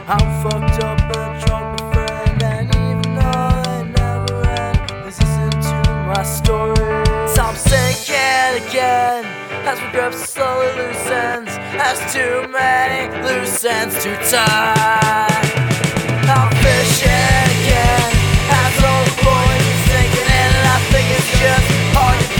I'm fucked up and drunk, my friend, and even though they never end, listen to my story. So I'm sinking again as my grip slowly loosens, as too many loose ends to tie.